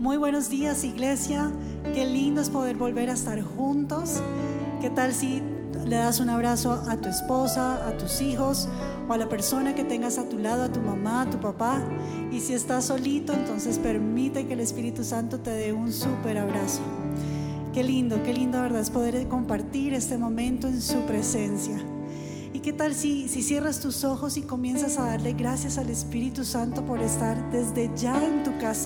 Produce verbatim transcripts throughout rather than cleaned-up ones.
Muy buenos días, iglesia. Qué lindo es poder volver a estar juntos. ¿Qué tal si le das un abrazo a tu esposa, a tus hijos o a la persona que tengas a tu lado, a tu mamá, a tu papá? Y si estás solito, entonces permite que el Espíritu Santo te dé un súper abrazo. Qué lindo, qué lindo, ¿verdad? Es poder compartir este momento en su presencia. ¿Y qué tal si, si cierras tus ojos y comienzas a darle gracias al Espíritu Santo por estar desde ya en tu casa?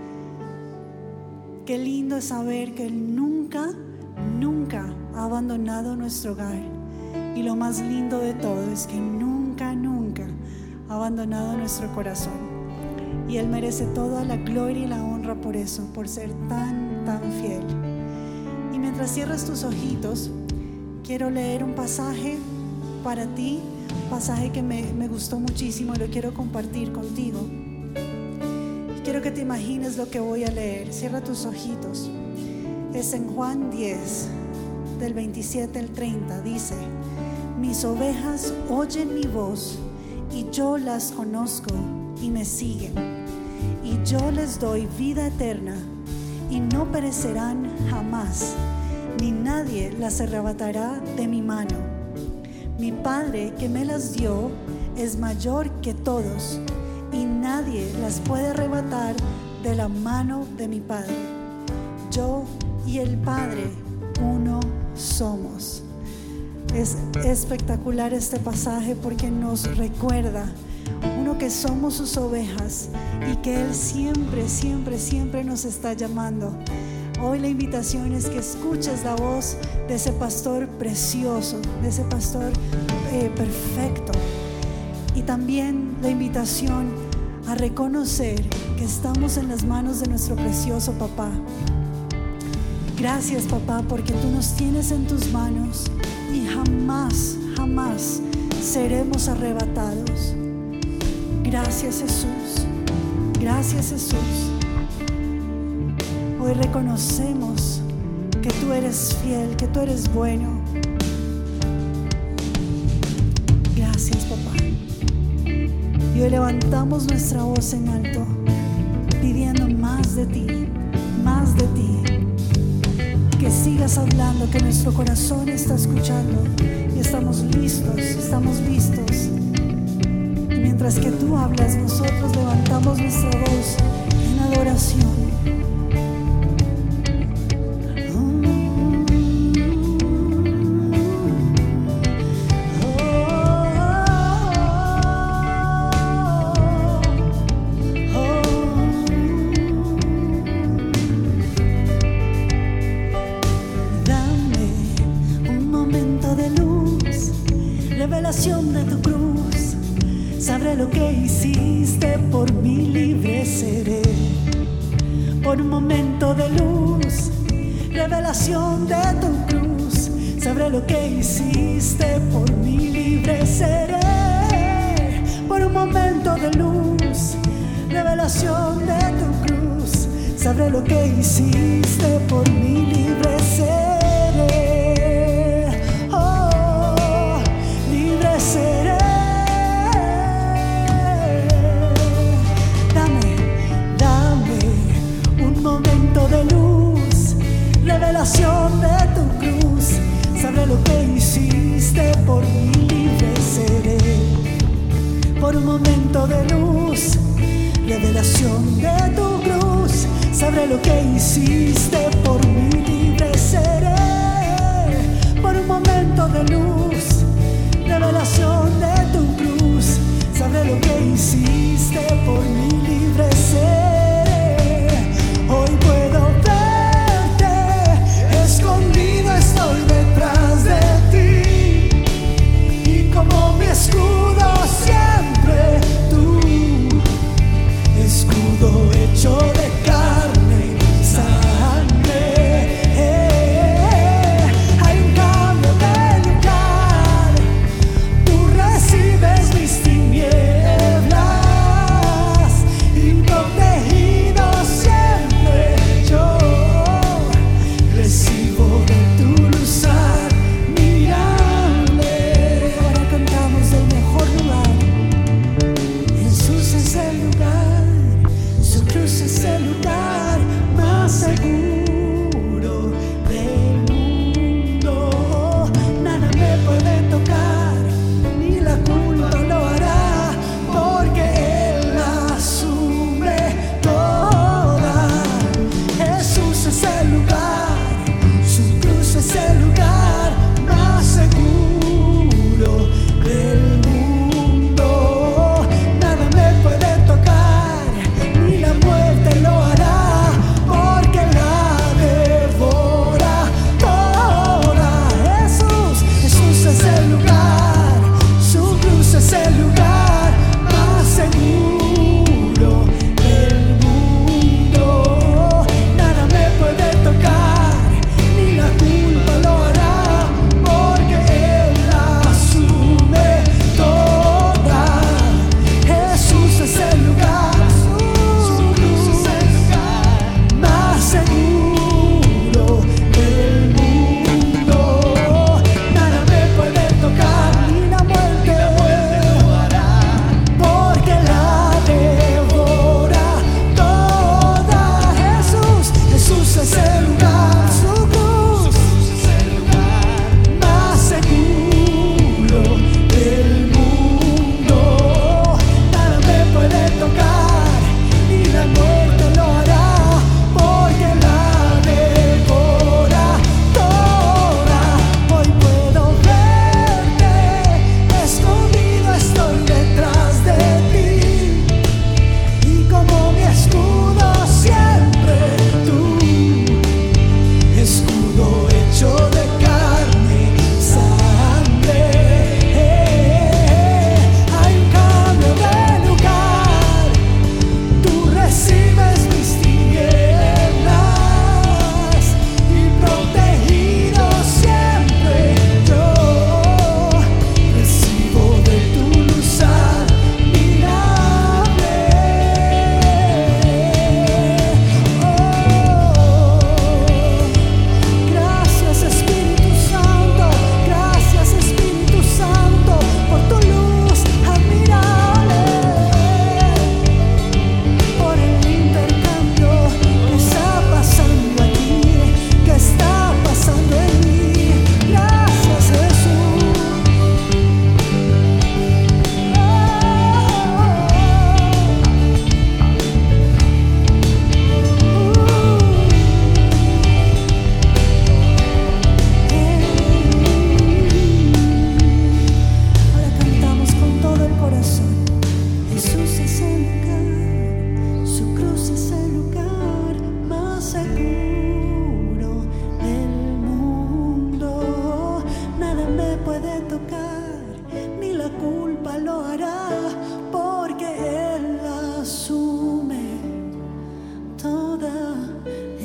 Qué lindo es saber que Él nunca, nunca ha abandonado nuestro hogar. Y lo más lindo de todo es que nunca, nunca ha abandonado nuestro corazón. Y Él merece toda la gloria y la honra por eso, por ser tan, tan fiel. Y mientras cierras tus ojitos, quiero leer un pasaje para ti, pasaje que me, me gustó muchísimo y lo quiero compartir contigo. Quiero que te imagines lo que voy a leer. Cierra tus ojitos. Es en Juan diez, del veintisiete al treinta. Dice: mis ovejas oyen mi voz y yo las conozco y me siguen. Y yo les doy vida eterna y no perecerán jamás, ni nadie las arrebatará de mi mano. Mi Padre que me las dio es mayor que todos, y nadie las puede arrebatar de la mano de mi Padre. Yo y el Padre uno somos. Es espectacular este pasaje porque nos recuerda, uno, que somos sus ovejas y que Él siempre, siempre, siempre nos está llamando. Hoy la invitación es que escuches la voz de ese pastor precioso, de ese pastor eh, perfecto. Y también la invitación a reconocer que estamos en las manos de nuestro precioso papá. Gracias, papá, porque tú nos tienes en tus manos y jamás, jamás seremos arrebatados. Gracias, Jesús. Gracias, Jesús. Hoy reconocemos que tú eres fiel, que tú eres bueno. Gracias, papá. Y hoy levantamos nuestra voz en alto, pidiendo más de ti, más de ti. Que sigas hablando, que nuestro corazón está escuchando y estamos listos, estamos listos. Y mientras que tú hablas, nosotros levantamos nuestra voz en adoración. De tu cruz, sabré lo que hiciste por mí, libre seré. Por un momento de luz, revelación de tu cruz, sabré lo que hiciste por mí, libre seré. Por un momento de luz, revelación de tu cruz, sabré lo que hiciste por mí, libre seré. Seré. Dame, dame un momento de luz, revelación de tu cruz, sabré lo que hiciste por mí, libre seré. Por un momento de luz, revelación de tu cruz, sabré lo que hiciste por mí, libre seré. Por un momento de luz, revelación de tu cruz, sabré lo que hiciste por mí, libre seré. Hoy puedo verte, escondido estoy detrás de ti, y como mi escudo siempre tú, escudo hecho de carne y sangre. Hay un cambio de lugar, recibes mis tinieblas y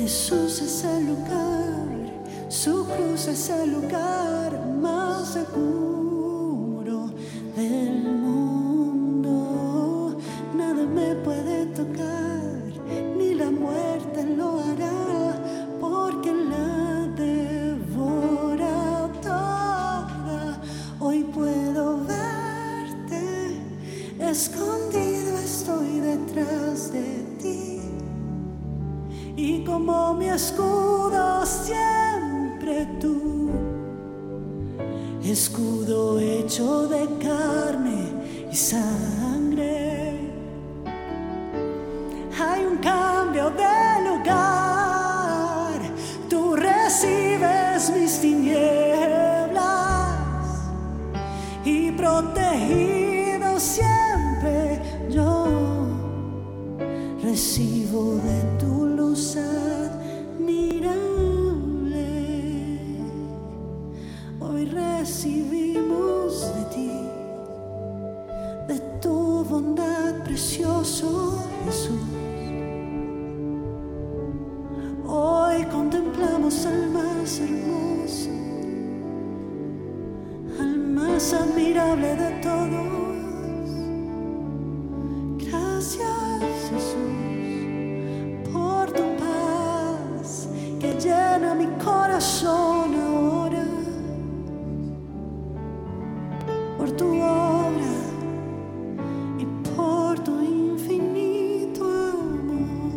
Jesús es el lugar, su cruz es el lugar más seguro del mundo. Nada me puede tocar, ni la muerte lo hará, porque la devora toda. Hoy puedo verte, escondido estoy detrás de ti. Y como mi escudo siempre tú, escudo hecho de carne y sangre. Hay un cambio de lugar, tú recibes mis tinieblas y protegido siempre yo recibo de tu luz admirable. Hoy recibimos de ti, de tu bondad, precioso Jesús. Hoy contemplamos al más hermoso, al más admirable de todos. Gracias, Jesús, por tu paz que llena mi corazón ahora, por tu obra y por tu infinito amor.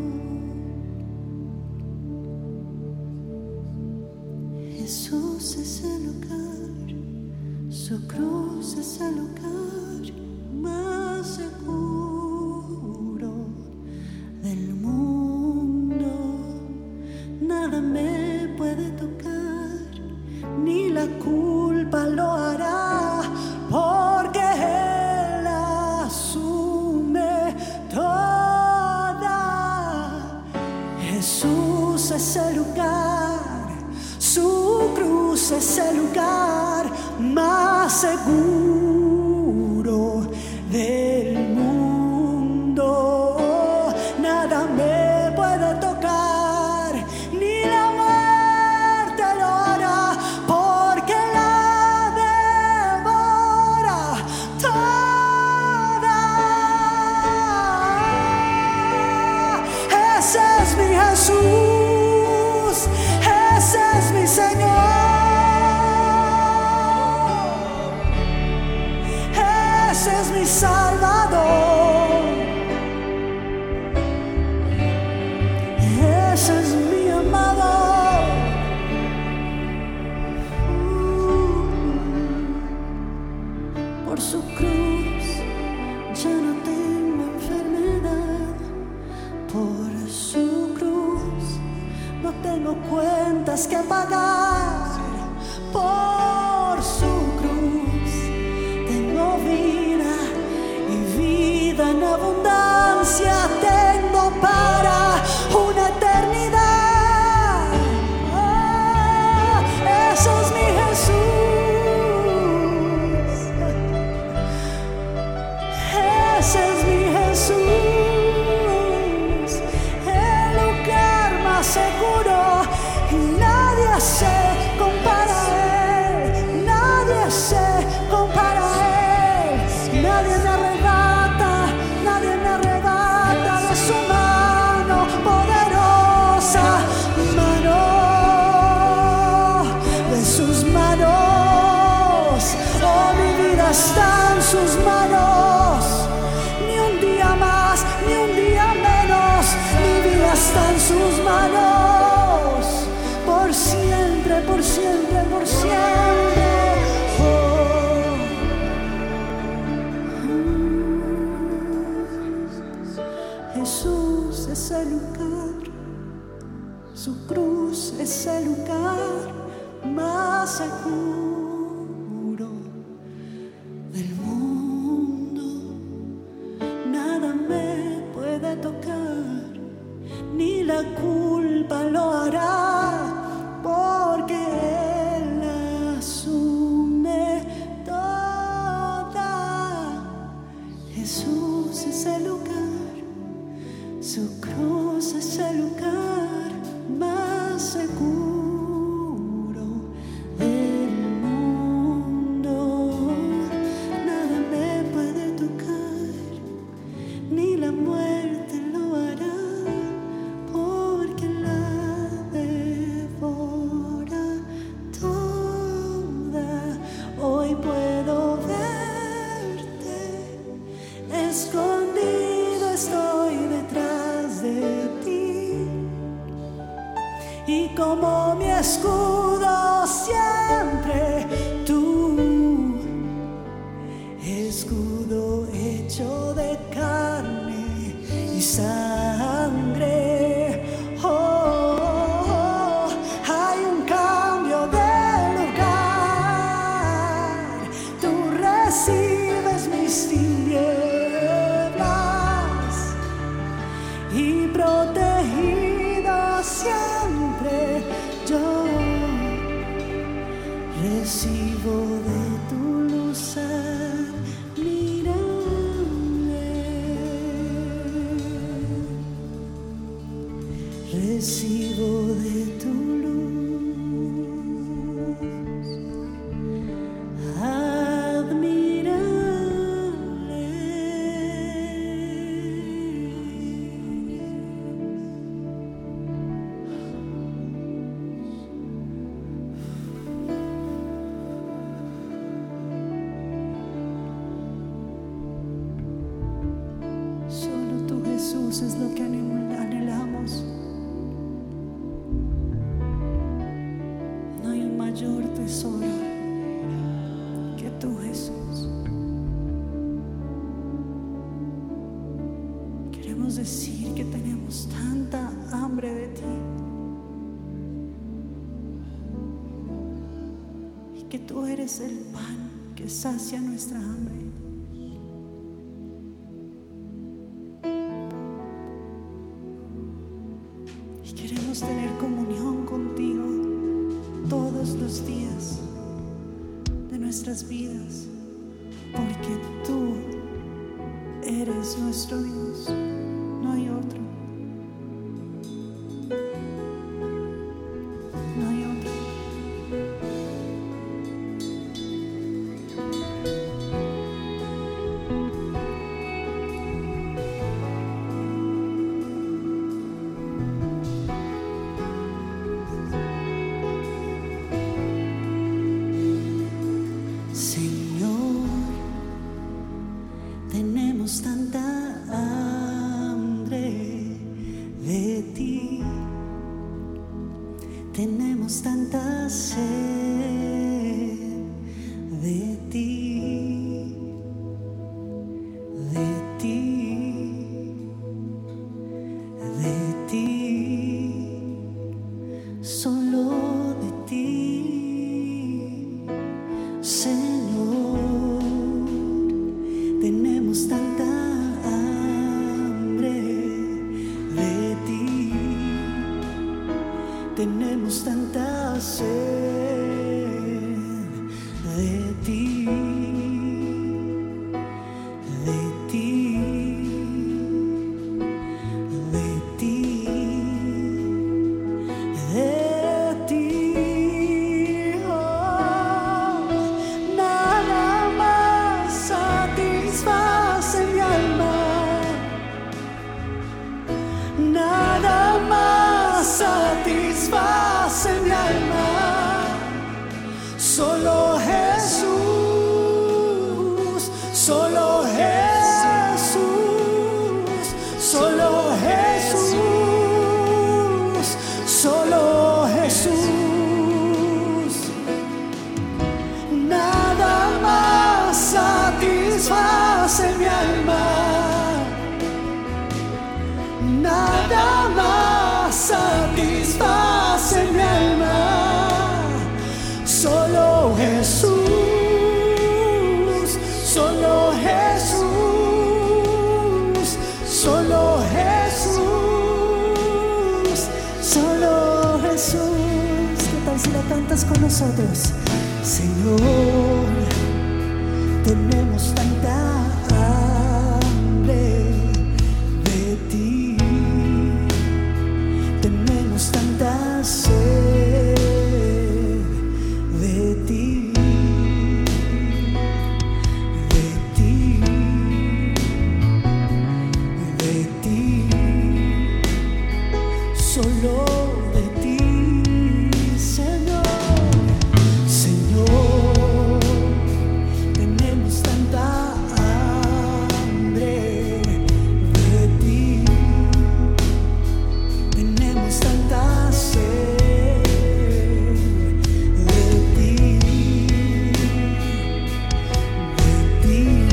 Jesús es el lugar, su cruz es el lugar más seguro del mundo. Nada me puede tocar, ni la culpa lo hará, porque Él asume toda. Jesús es el lugar, su cruz es el lugar más seguro del mundo. Nada me puede tocar, ni la muerte lo hará, porque la devora toda. Ese es mi Jesús, ese es mi Señor, ese es mi Salvador, ese es mi amado. Uh, por su cruz ya no tengo enfermedad, por su cruz no tengo cuentas que pagar, por su cruz tengo vida y vida en abundancia tengo para una eternidad. Ah, ese es mi Jesús, ese es mi Jesús, el lugar más seguro, y nadie se compara a Él, nadie se compara a Él. Nadie me arrebata, nadie me arrebata de su mano poderosa, mano, de sus manos. Oh, mi vida está en sus manos, ni un día más, ni un día menos. Mi vida está en sus manos, por siempre, por siempre, por siempre. Oh. Jesús es el lugar, su cruz es el lugar más seguro del mundo. Nada me puede tocar, ni la culpa lo hará, porque Él asume toda. Jesús es el lugar, su cruz es el lugar más seguro del mundo. Nada me puede tocar, ni la muerte lo hará, porque la devora toda. Hoy puedo verte, escondido estoy detrás de ti, y como mi escudo siempre tú, escudo hecho de carne y sangre. Oh, oh, oh, hay un cambio de lugar, tú recibes mis tinieblas y protegido siempre yo recibo de tu luz admirable, recibo de tu luz admirable. Solo tú, Jesús, es lo que anhelamos. No hay un mayor tesoro que tú, Jesús. Queremos decir que tenemos tanta hambre de ti, y que tú eres el pan que sacia nuestra hambre. Y queremos tener comunión contigo todos los días de nuestras vidas, porque tú eres nuestro Dios, no hay otro, no hay otro. Señor, tenemos tanta hambre de ti, tenemos tanta sed de ti, de ti, de ti, solo de ti, Señor. Tenemos tanta hambre de ti, tenemos tanta sed de ti, de ti, de ti, de ti. Oh, nada más satisface mi alma, nada más satisface mi alma, solo Jesús, solo Jesús, solo Jesús, solo Jesús. Nada más satisface mi alma, nada más satisface mi alma, solo Jesús, solo Jesús, solo Jesús, solo Jesús. ¿Qué tal si la cantas con nosotros? Señor, tenemos tanta hambre de ti, tenemos tanta sed solo de ti, Señor. Señor, tenemos tanta hambre de ti, tenemos tanta sed de ti, de ti.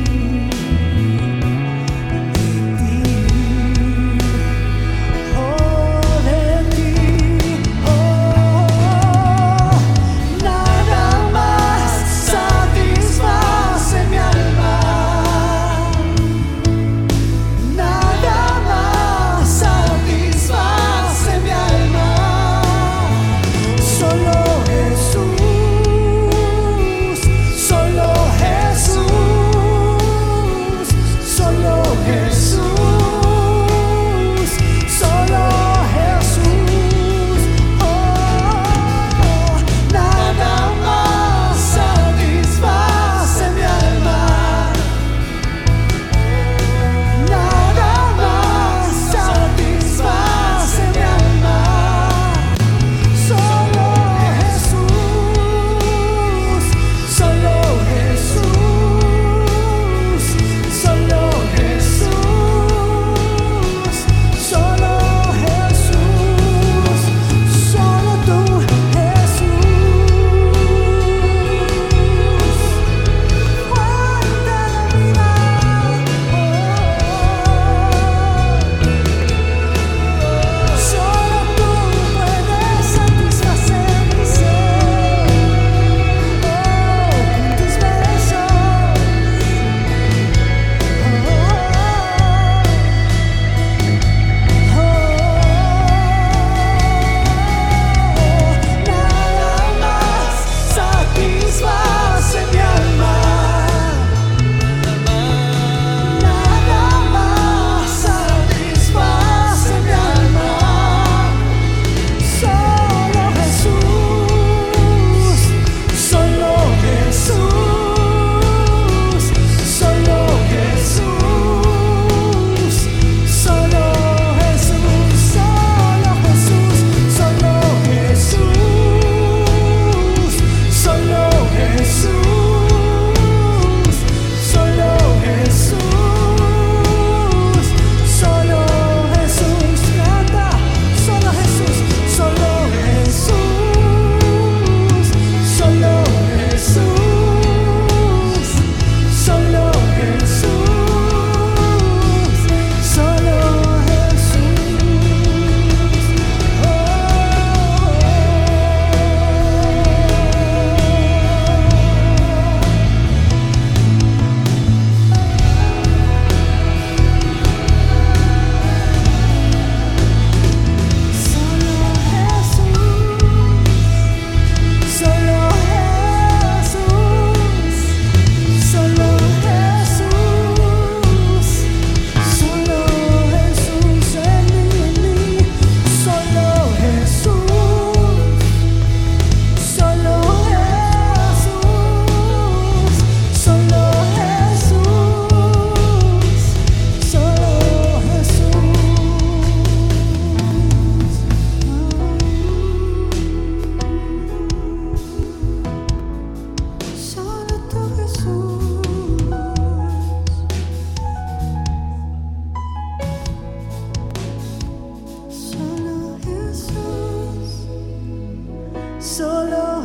Solo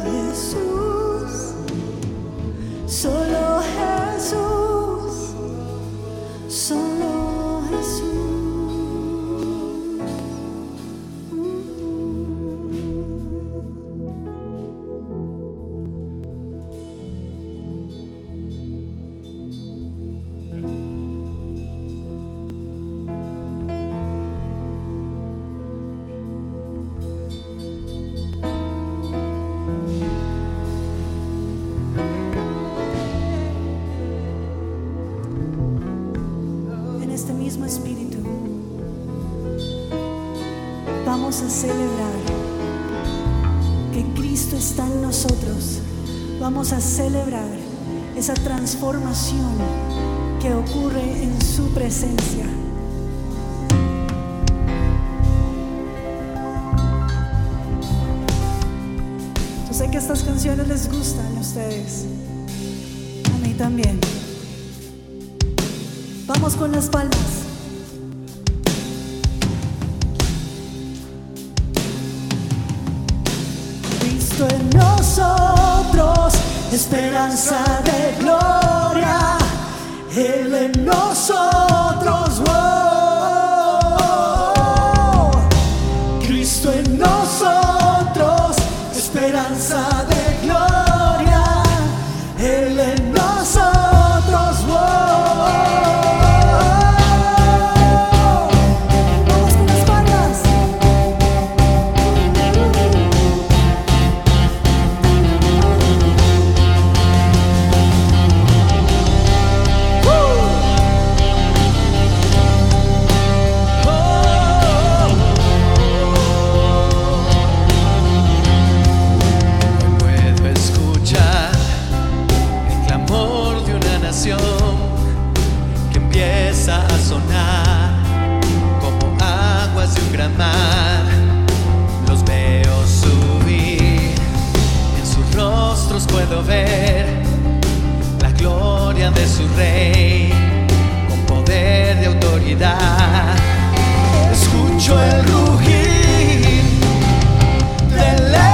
Jesús, solo Jesús, solo Jesús. Este mismo espíritu vamos a celebrar que Cristo está en nosotros. Vamos a celebrar esa transformación que ocurre en su presencia. sé que estas canciones les gustan a ustedes. A mí también. Vamos con las palmas. Cristo en nosotros, esperanza de gloria. Él en nosotros, oh. Cristo en nosotros, esperanza de gloria. Él en nosotros, oh. Vamos con las palmas. Que empieza a sonar como aguas de un gran mar. Los veo subir, en sus rostros puedo ver la gloria de su rey, con poder de autoridad. Escucho el rugir del león.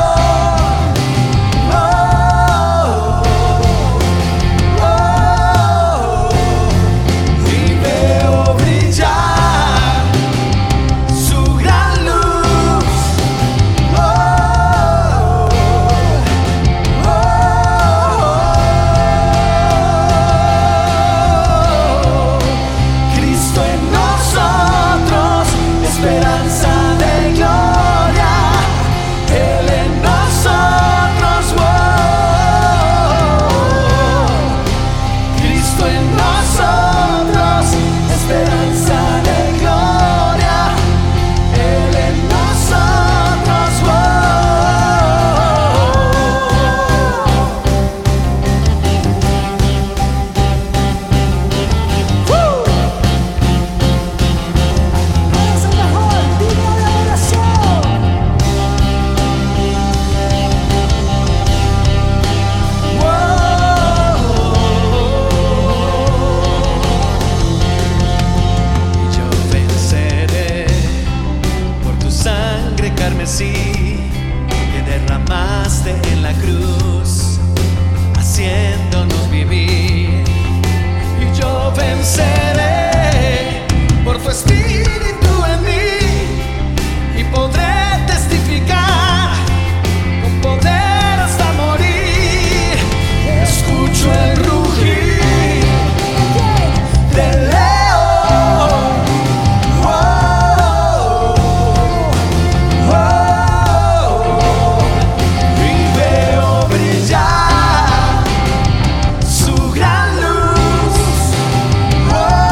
Que derramaste en la cruz, haciéndonos vivir. Y yo venceré por tu espíritu en mí, y podré testificar con poder hasta morir. Escucho el rugir del león. Oh,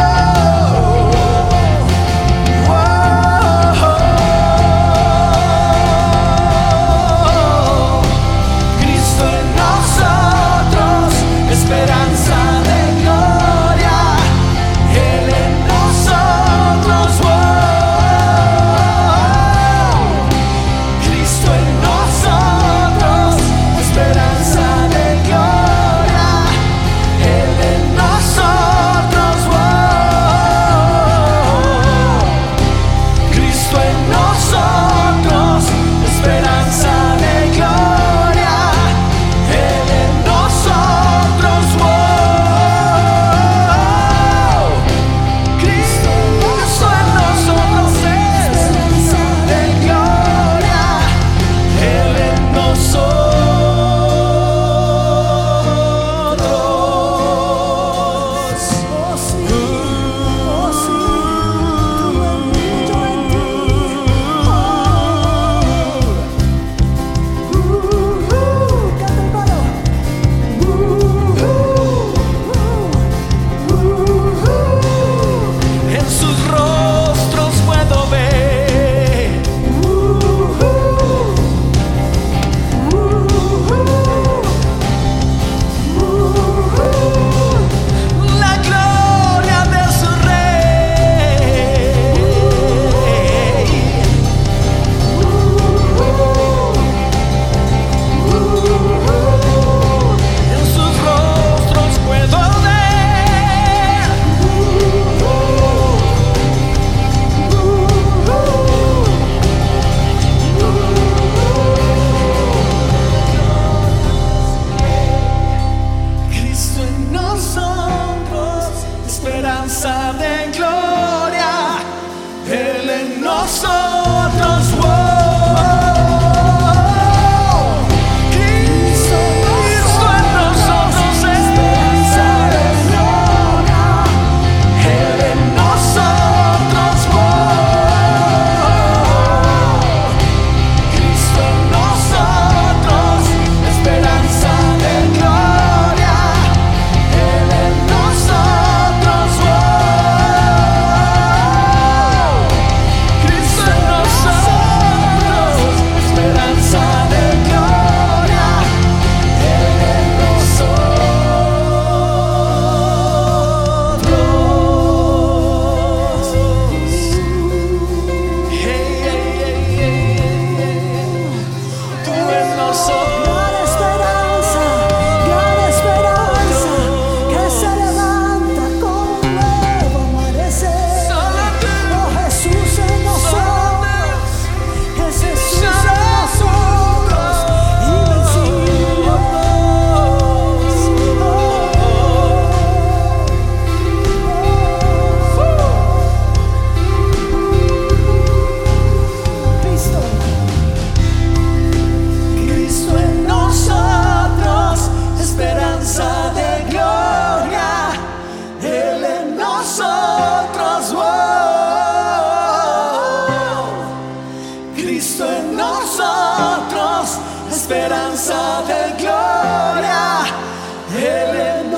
esperanza de gloria, Él en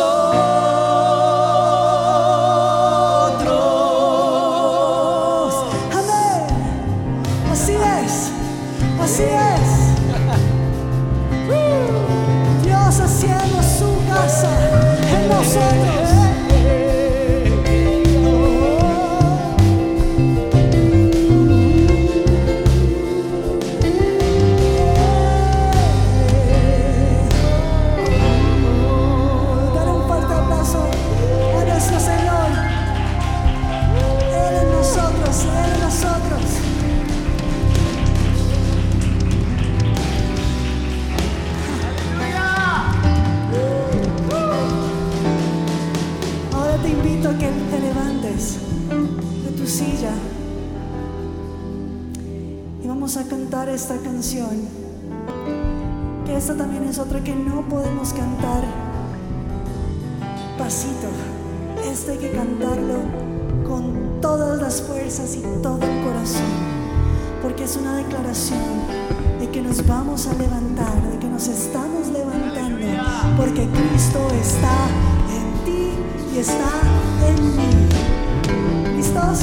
nosotros. Amén. Así es, así es. Dios haciendo su casa en nosotros. Dale un fuerte aplauso a nuestro Señor. Él en nosotros, Él en nosotros. Ahora te invito a que te levantes de tu silla y vamos a cantar esta canción, que esta también es otra que no podemos cantar pasito. Este hay que cantarlo con todas las fuerzas y todo el corazón, porque es una declaración de que nos vamos a levantar, de que nos estamos levantando, porque Cristo está en ti y está en mí. ¿Listos?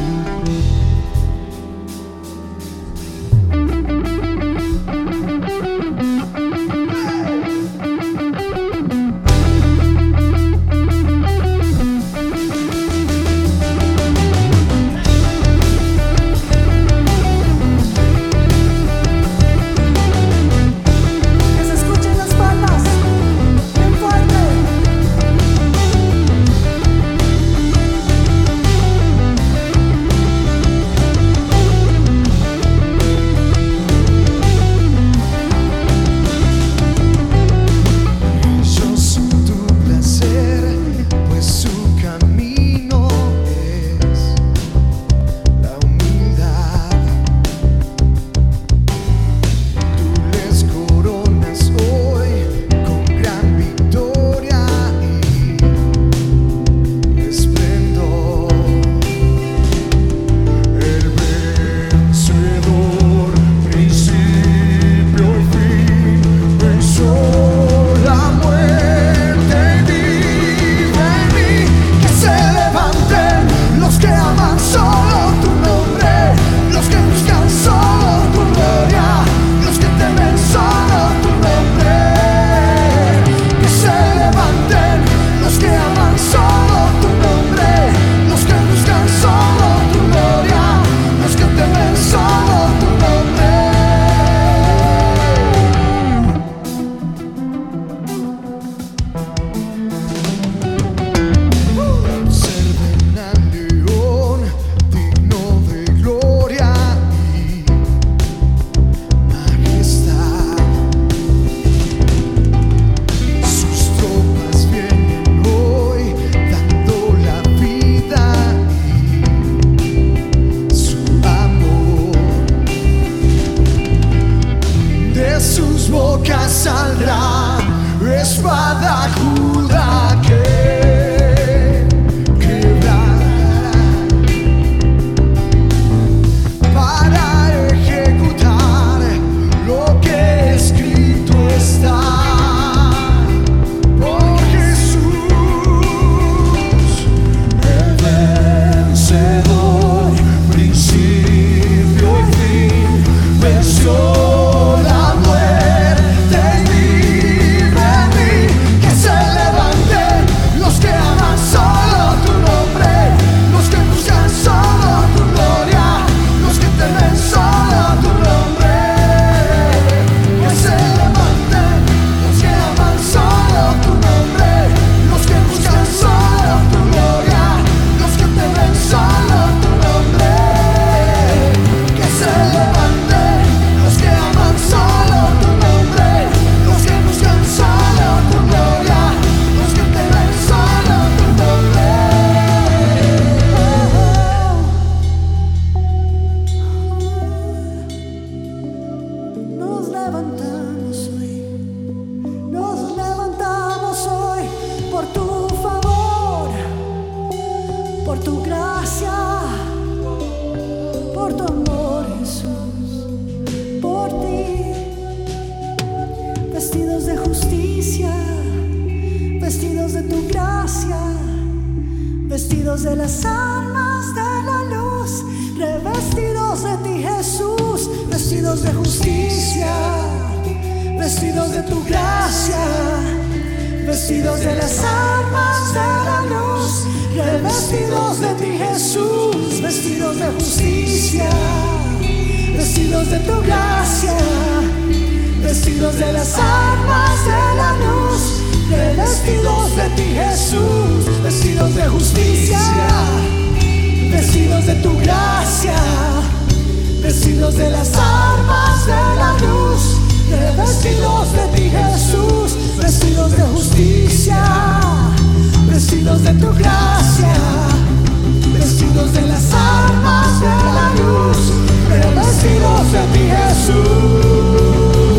Que se escuchen las palmas bien fuerte. La muerte y vive en mí, que se justicia, vestidos de tu gracia, vestidos de las armas de la luz, revestidos de ti, Jesús, vestidos de justicia, vestidos de tu gracia, vestidos de las armas de la luz, revestidos de ti, Jesús, vestidos de justicia, vestidos de tu gracia, vestidos de las armas de la luz, revestidos de ti, Jesús, vestidos de justicia, vestidos de tu gracia, vestidos de las armas de la luz, revestidos de ti, Jesús, vestidos de justicia, vestidos de tu gracia, vestidos de las armas de la luz, revestidos de ti, Jesús.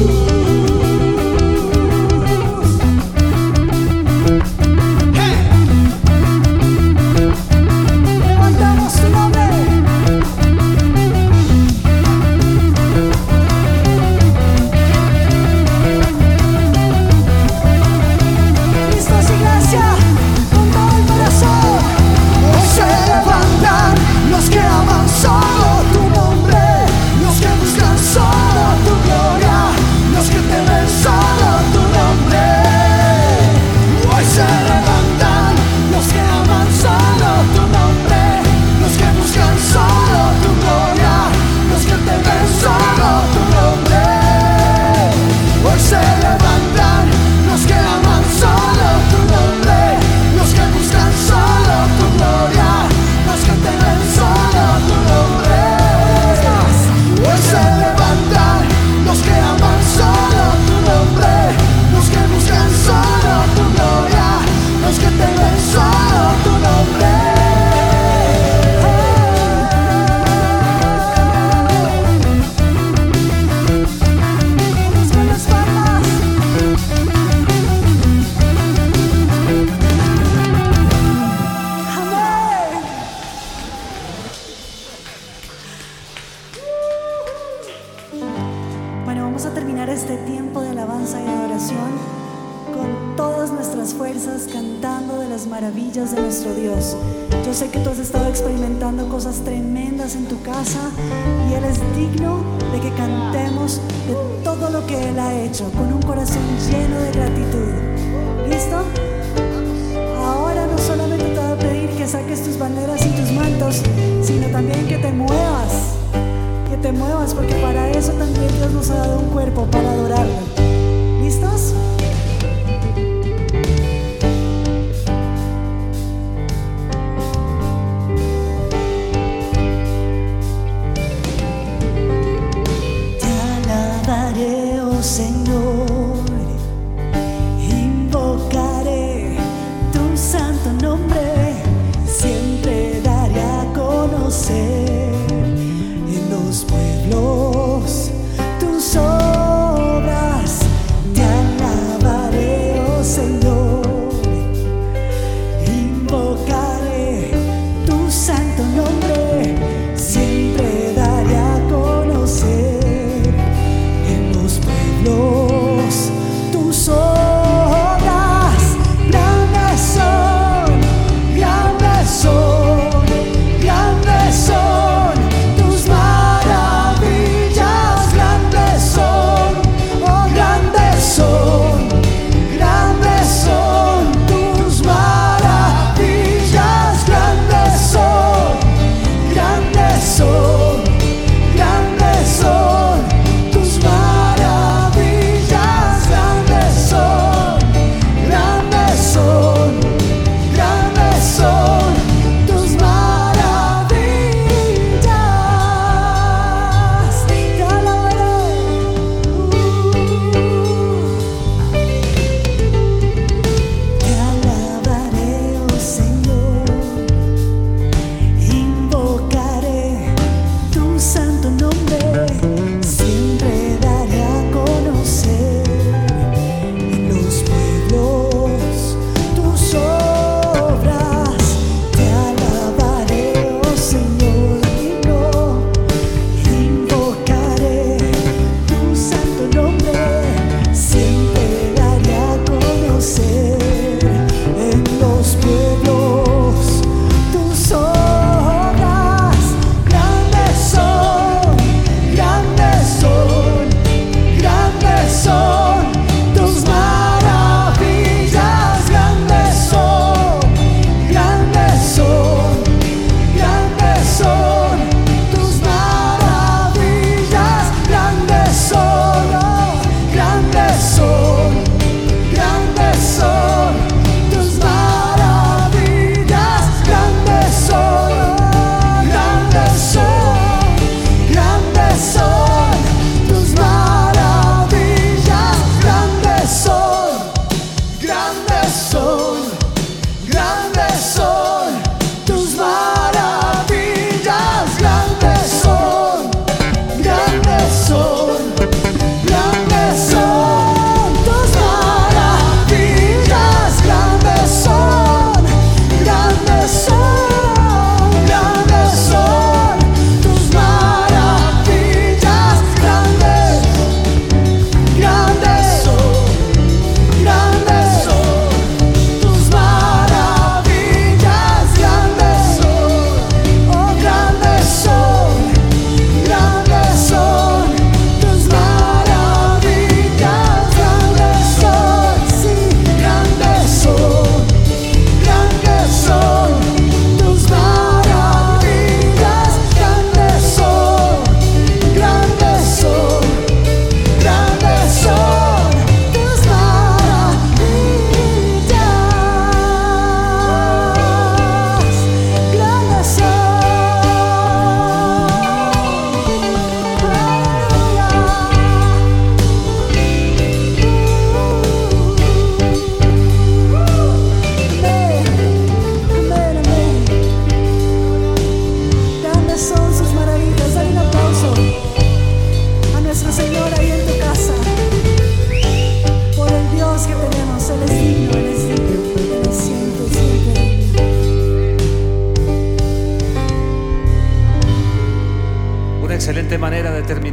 Los que aman solo tu nombre, los que buscan solo tu gloria, los que temen solo tu nombre. Hoy se levantan los que aman solo tu nombre, los que buscan solo tu gloria, los que temen solo tu nombre. Hoy se levantan los que aman solo tu nombre, los que buscan solo tu gloria, los que temen solo tu nombre. Hoy se levantan los que aman solo tu nombre, los que buscan solo tu gloria, los que temen solo tu nombre. Con las palmas. Amén. Bueno, vamos a terminar este tiempo de alabanza y adoración con todas nuestras fuerzas cantando de las maravillas de nuestro Dios. Yo sé que tú has estado experimentando cosas tremendas en tu casa y Él es digno de que cantemos de todo lo que Él ha hecho con un corazón lleno de gratitud. ¿Listo? Ahora no solamente te voy a pedir que saques tus banderas y tus mantos, sino también que te muevas. Que te muevas, porque para eso también Dios nos ha dado un cuerpo, para adorarlo. ¿Listos? Te alabaré, oh Señor, invocaré tu santo nombre, siempre daré a conocer los pueblos tus obras, te alabaré.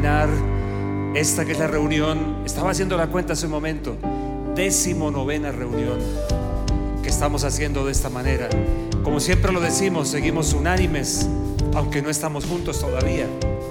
terminar esta que es la reunión. Estaba haciendo la cuenta hace un momento, décimo novena reunión que estamos haciendo de esta manera. Como siempre lo decimos, seguimos unánimes, aunque no estamos juntos todavía.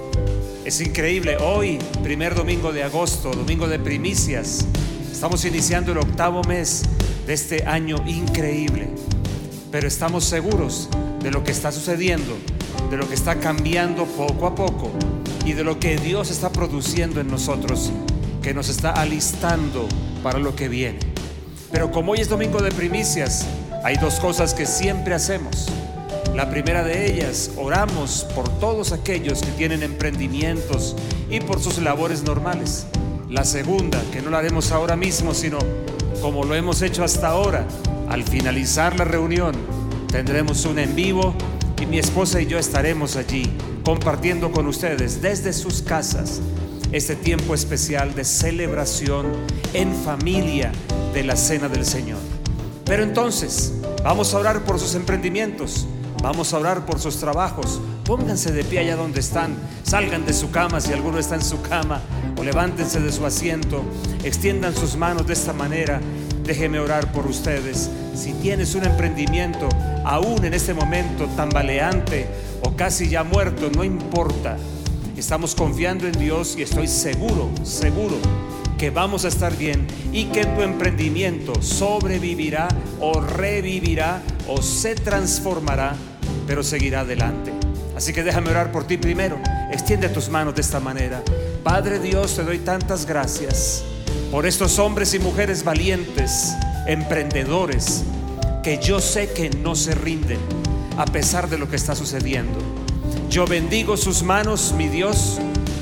Es increíble, hoy, primer domingo de agosto, domingo de primicias, estamos iniciando el octavo mes de este año increíble, pero estamos seguros de lo que está sucediendo, de lo que está cambiando poco a poco y de lo que Dios está produciendo en nosotros, que nos está alistando para lo que viene. Pero como hoy es domingo de primicias, hay dos cosas que siempre hacemos. La primera de ellas, oramos por todos aquellos que tienen emprendimientos y por sus labores normales. La segunda, que no la haremos ahora mismo, sino como lo hemos hecho hasta ahora, al finalizar la reunión tendremos un en vivo y mi esposa y yo estaremos allí compartiendo con ustedes desde sus casas este tiempo especial de celebración en familia de la Cena del Señor. Pero entonces vamos a orar por sus emprendimientos, vamos a orar por sus trabajos. Pónganse de pie allá donde están, salgan de su cama si alguno está en su cama, o levántense de su asiento, extiendan sus manos de esta manera. Déjeme orar por ustedes. Si tienes un emprendimiento aún en este momento tambaleante o casi ya muerto, no importa, estamos confiando en Dios y estoy seguro, seguro que vamos a estar bien y que tu emprendimiento sobrevivirá o revivirá o se transformará, pero seguirá adelante. Así que déjame orar por ti primero. Extiende tus manos de esta manera. Padre Dios, te doy tantas gracias por estos hombres y mujeres valientes, emprendedores, que yo sé que no se rinden a pesar de lo que está sucediendo. Yo bendigo sus manos, mi Dios,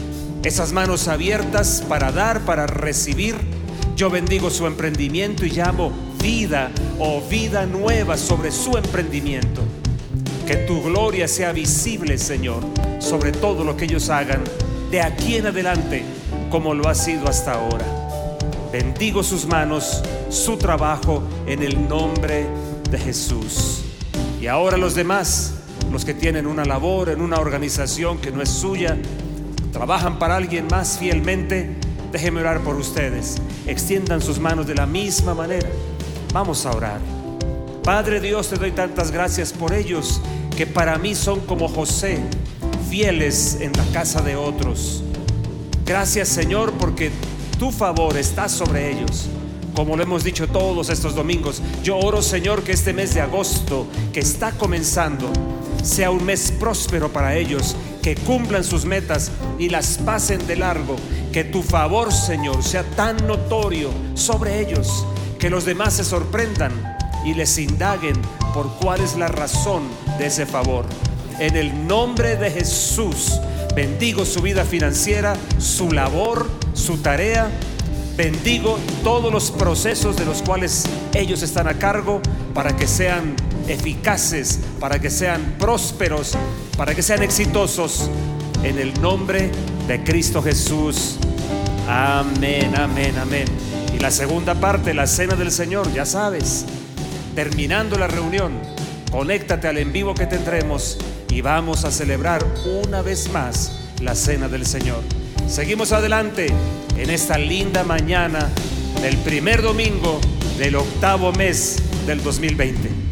esas manos abiertas para dar, para recibir. Yo bendigo su emprendimiento y llamo vida o vida nueva sobre su emprendimiento. Que tu gloria sea visible, Señor, sobre todo lo que ellos hagan de aquí en adelante, como lo ha sido hasta ahora. Bendigo sus manos, su trabajo, en el nombre de Jesús. Y ahora los demás, los que tienen una labor en una organización que no es suya, trabajan para alguien más fielmente, déjenme orar por ustedes. Extiendan sus manos de la misma manera. Vamos a orar. Padre Dios, te doy tantas gracias por ellos, que para mí son como José, fieles en la casa de otros. Gracias, Señor, porque tu favor está sobre ellos. Como lo hemos dicho todos estos domingos, yo oro, Señor, que este mes de agosto que está comenzando sea un mes próspero para ellos, que cumplan sus metas y las pasen de largo. Que tu favor, Señor, sea tan notorio sobre ellos que los demás se sorprendan y les indaguen por cuál es la razón de ese favor. En el nombre de Jesús, bendigo su vida financiera, su labor, su tarea. Bendigo todos los procesos de los cuales ellos están a cargo, para que sean eficaces, para que sean prósperos, para que sean exitosos. En el nombre de Cristo Jesús. Amén, amén, amén. Y la segunda parte, la Cena del Señor, ya sabes, terminando la reunión, conéctate al en vivo que tendremos y vamos a celebrar una vez más la Cena del Señor. Seguimos adelante en esta linda mañana del primer domingo del octavo mes del dos mil veinte.